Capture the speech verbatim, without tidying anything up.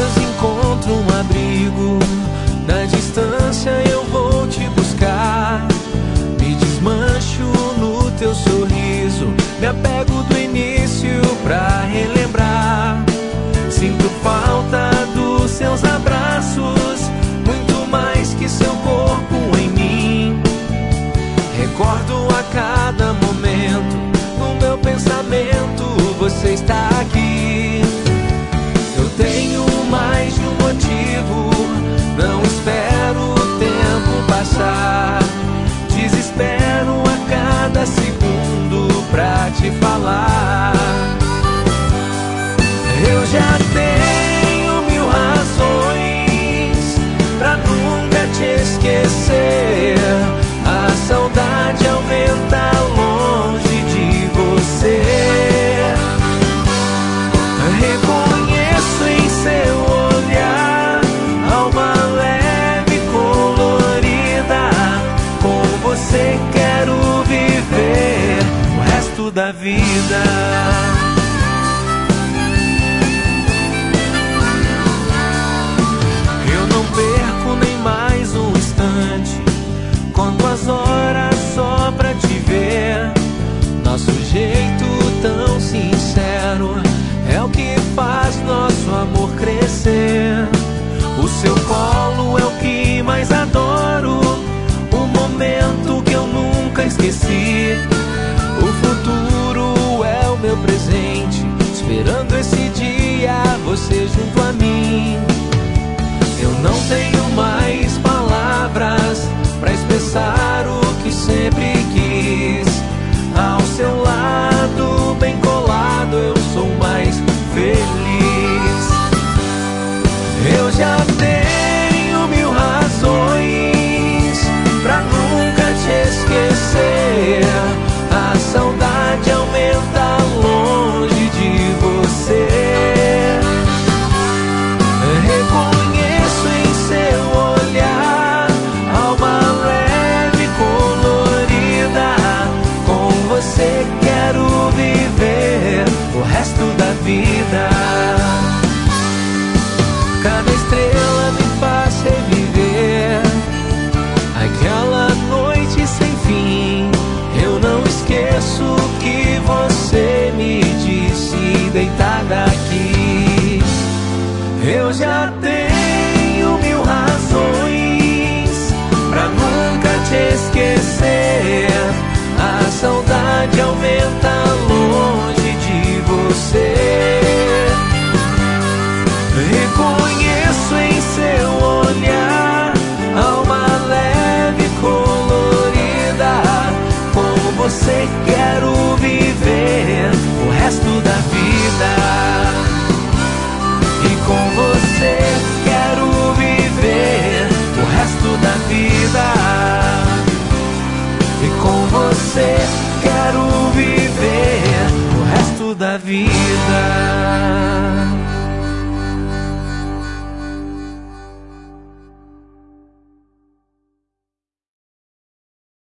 horas encontro um abrigo. Na distância eu vou te buscar. Me desmancho no teu sorriso, me apego do início pra relembrar. Sinto falta dos seus abraços, muito mais que seu corpo em mim. Recordo a cada momento, no meu pensamento você está aqui. Eu tenho mais de um motivo, não espero o tempo passar. Desespero a cada segundo pra te falar. Eu já tenho mil razões pra nunca te esquecer. A saudade aumenta longe de você. Reconheço em seu olhar alma leve e colorida. Com você quero viver o resto da vida. Eu não perco nem mais um instante, conto as horas só pra te ver. Nosso jeito tão sincero é o que faz nosso amor crescer. O seu colo é o que mais adoro, o momento que eu nunca esqueci. O futuro é o meu presente, esperando esse dia, você junto a mim. Eu não tenho mais palavras pra expressar o que sempre quis. Ao seu lado, bem colado, eu sou mais feliz. Eu já tenho mil razões pra nunca te esquecer. A saudade aumenta longe de você. Reconheço em seu olhar alma leve e colorida. Com você quero viver o resto da vida. Cada estrela me faz reviver aquela noite sem fim. Eu não esqueço o que você me disse deitada aqui. Eu já tenho mil razões pra nunca te esquecer. A saudade aumenta longe de você. Reconheço em seu olhar alma leve e colorida. Com você quero viver o resto da vida. E com você quero viver o resto da vida. E com você quero viver o resto da vida.